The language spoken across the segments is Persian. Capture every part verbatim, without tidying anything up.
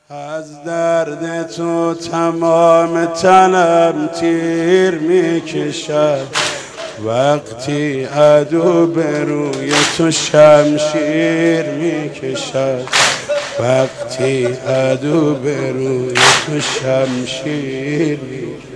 از درد تو تمام تنم تیر میکشد، وقتی عدو به روی تو شمشیر میکشد، وقتی عدو به روی تو شمشیر میکشد.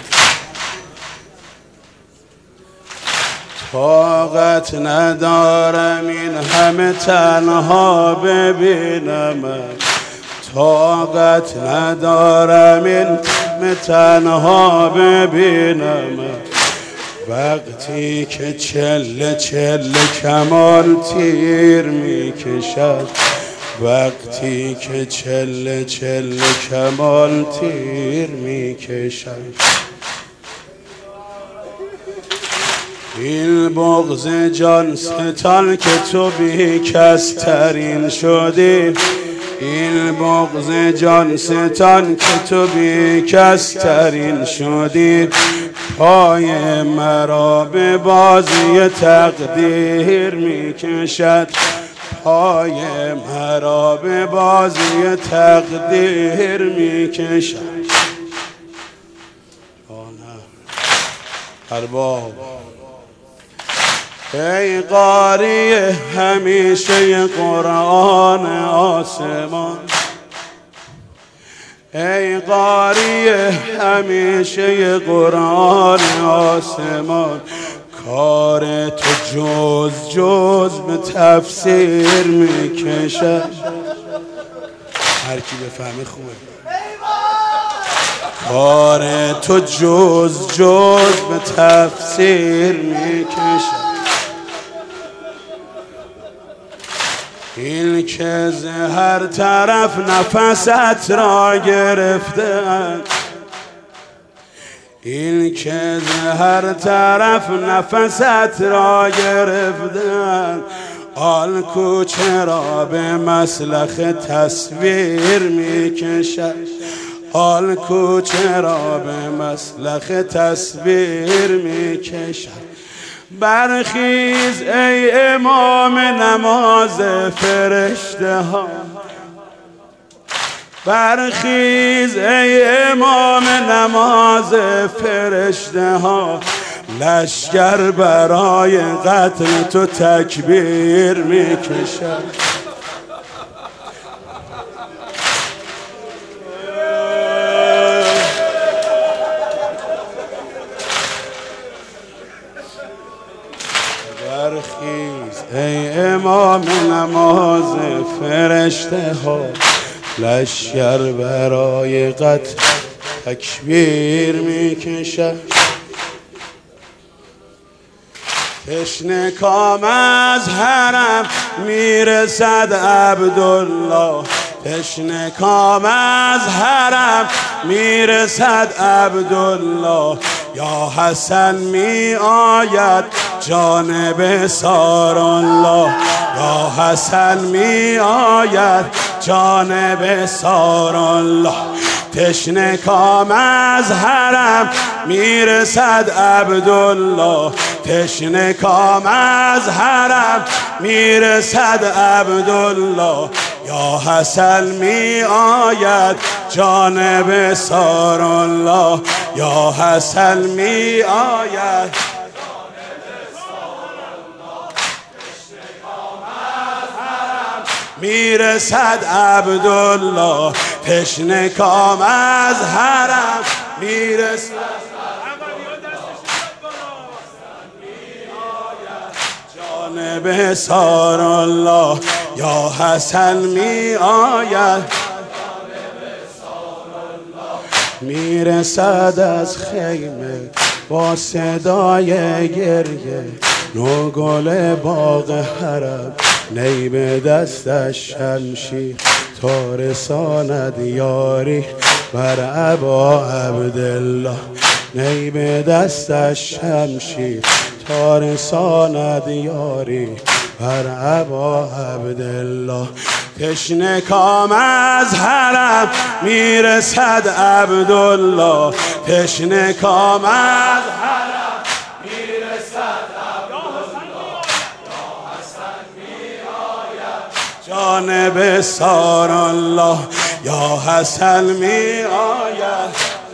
طاقت ندارم این همه تنها ببینمت، طاقت ندارم این همه تنها ببینمت، وقتی که چله چله کمان تیر میکشد، وقتی که چله چله کمان تیر میکشد. این بغض جان ستان که تو بی کس ترین شدی، این بغض جان ستان که تو بی کس ترین شدی، پای مرا به بازی تقدیر میکشد، پای مرا به بازی تقدیر میکشد. ارباب ای قاری همیشه قرآن آسمان، ای قاری همیشه قرآن آسمان، کار تو جز جز به تفسیر میکشد. هر کی بفهمه خوبه. کار تو جز جز به تفسیر میکشد. این که ز هر طرف نفست را گرفتند، این که ز هر طرف نفست را گرفتند، آن کو چرا به مسلخ تصویر میکشد، آن کو چرا به مسلخ تصویر میکشد. برخیز ای امام نماز فرشته ها، برخیز ای امام نماز فرشته ها، لشکر برای قتل تو تکبیر میکشد. برخیز ای امام نماز فرشته ها، لشکر برای قتل تکبیر میکشد. تشنه کام از حرم میرسد عبدالله، تشنه کام از حرم میرسد عبدالله، یا حسن می آید جانب سارالله، یا حسن می آید جانب سارالله. تشنه کام از حرم میرسد عبدالله، تشنه کام از حرم میرسد عبدالله، یا حسن می آید جانب سارالله، یا حسن می آید جانب سارالله. تشنه کام از حرم میرسد عبدالله، تشنه کام از حرم میرسد جانب سارالله، یا حسن می آید میرسد از خیمه با صدای گریه، نوگل باغ حرم نی به دستش شمشیر، تا رساند یاری بر ابا عبدالله، نی به دستش شمشیر تا رساند یاری بر ابا عبدالله. تشنه کام از حرم میرسد عبدالله، تشنه کام از حرم میرسد عبدالله، یا حسن می آید جانب سارالله، یا حسن می آید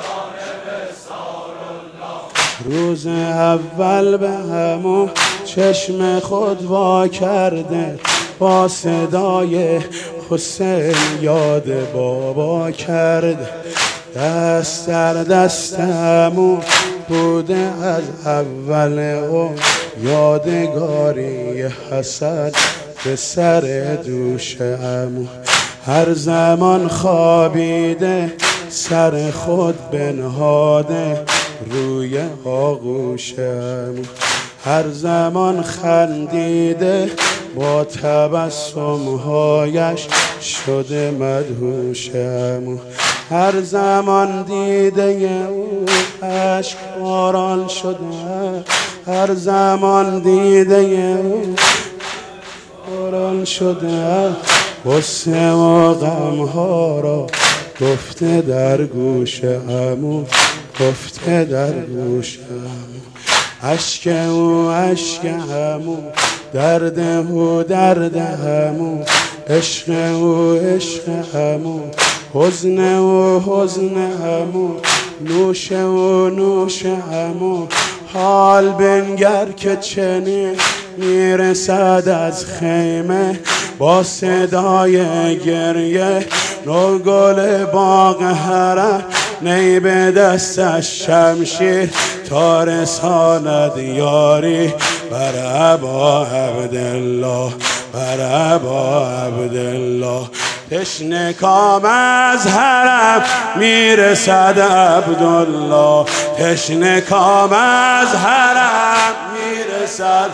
روز اول به همون چشم خود وا کرده با صدای حسین یاد بابا کرده دست در دست عمو بوده از اول او یادگاری حسن به سر دوش عمو هر زمان خوابیده سر خود بنهاده روی آغوش عمو هر زمان خندیده با تبسم‌هایش شده مدهوش عمو هر زمان دیده او اشک باران شده هر زمان دیده او باران شده غصه و غمها را گفته در گوش عمو گفته در گوش عمو اشک او اشک عمو درد او درد عمو عشق او عشق عمو حزن او حزن عمو نوش او نوش عمو حال بنگر که چنین میرسد از خیمه با صدای گریه نو گل باغ حرم نی به دستش شمشیر تا رساند یاری بر ابا عبدالله بر ابا عبدالله تشنه کام از حرم میرسد عبدالله تشنه کام از حرم میرسد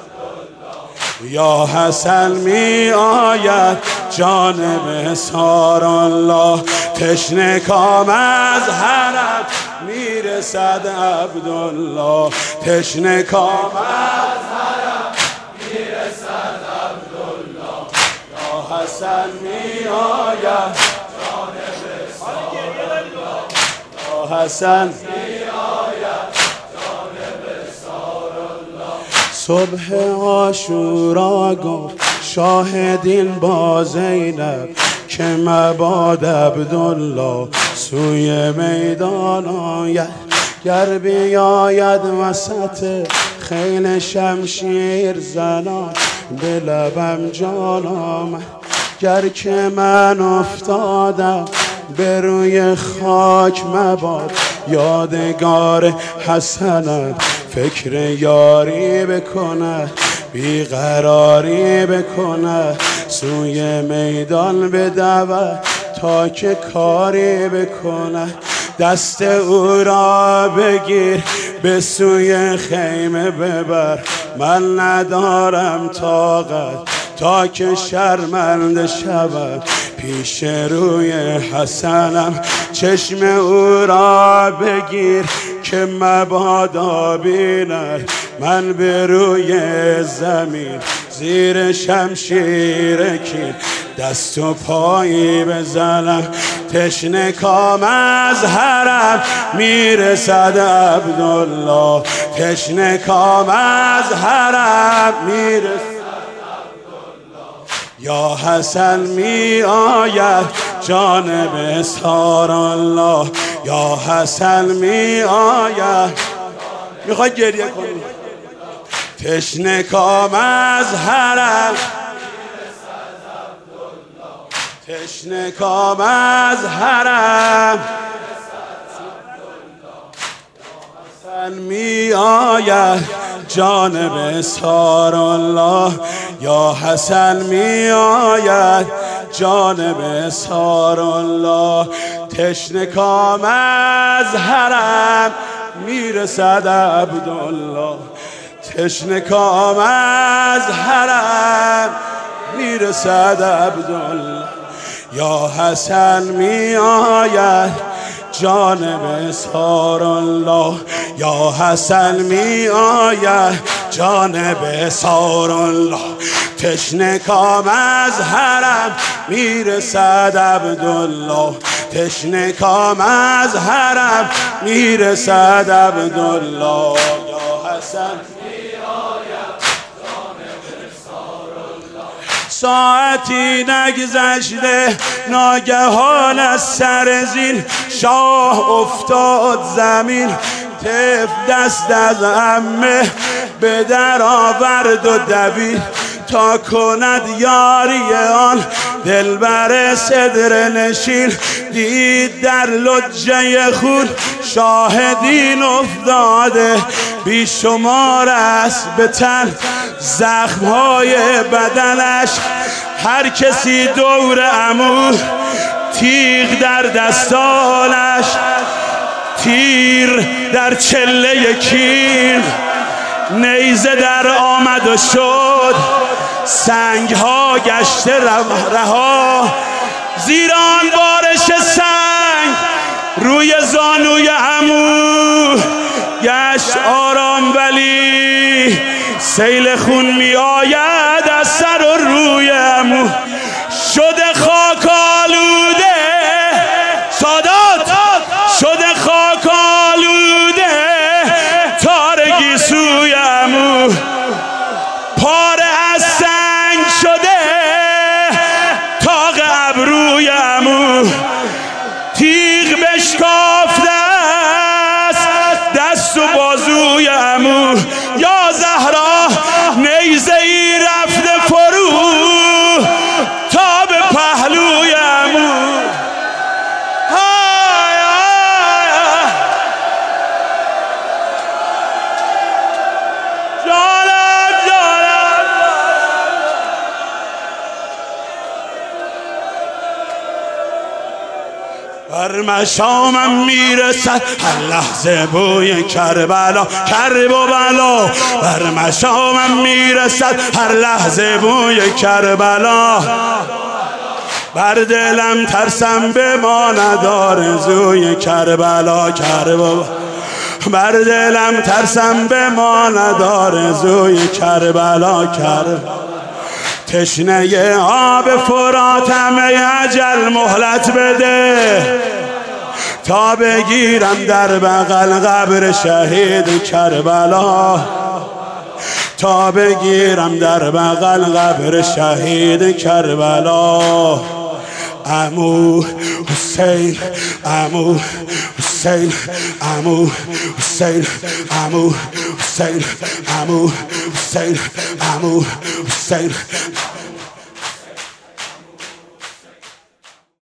یا حسن می آید جانب سار الله تشنه کام از حرم میرسد عبدالله تشنه کام از حرم میرسد عبدالله یا حسن می آید جانب سار الله یا حسن صبح عاشورا گفت شاهدین با زینب که مباد عبدالله سوی میدان آید گر بیاید وسط خیل شمشیر زنان به لبم جان آمد گر که من افتادم به روی خاک مباد یادگار حسنت فکر یاری بکنه بیقراری بکنه سوی میدان بدود تا که کاری بکنه دست او را بگیر به سوی خیمه ببر من ندارم طاقت تا که شرمنده شود پیش روی حسنم چشم او را بگیر که مبادا بیند من به روی زمین زیر شمشیر کین دست و پایی بزنم تشنه کام از حرم میرسد عبدالله تشنه کام از حرم میرسد یا حسن می آید جانب سار الله یا حسن می آید میخوای گریه کنی تشنه کام از حرم تشنه کام از حرم حسن می آید جانب سار الله یا حسن می آید جانب سار الله تشنه کام از حرم میرسد عبدالله تشنه کام از حرم میرسد عبدالله یا حسن می آید جانب سار الله یا حسن می آید جانب سار الله تشنه کام از حرم میرسد عبدالله تشنه کام از حرم میرسد عبدالله یا حسن ساعتی نگذشته ناگهان از سر زین شاه افتاد زمین. تف دست از عمه به در آورد و دوید تا کند یاری آن دلبر صدر نشین. دید در لجه خون شاهدین افتاده بیشمار است به تن زخمهای بدنش. هر کسی دور عمو تیغ در دستانش، تیر در چله کین، نیزه در آمد و شد، سنگ ها گشته رها. زیران بارش سنگ روی زانوی عمو گشت آرام ولی سیل خون می آید از سر و روی عمو. شده خاک آلوده سادات، شده خاک آلوده تارگی سوی عمو. پاره از سنگ شده تاق ابروی عمو. تیغ بشکافته است دست و بازوی عمو. یا زهرا نیزه ای رفته فرو تا به پهلوی عمو. بر مشامم میرسد هر لحظه بوی کربلا، کرب و بلا. بر مشامم میرسد هر لحظه بوی کربلا. بر دلم ترسم بماند آرزوی کربلا، کرب و بر دلم ترسم بماند آرزوی کربلا، کرب. تشنه آب فراتم ای اجل مهلت بده تا بگیرم در بغل قبر شهید کربلا، تا بگیرم در بغل قبر شهید کربلا. عمو حسین، عمو حسین، عمو حسین، عمو حسین، عمو حسین، عمو حسین،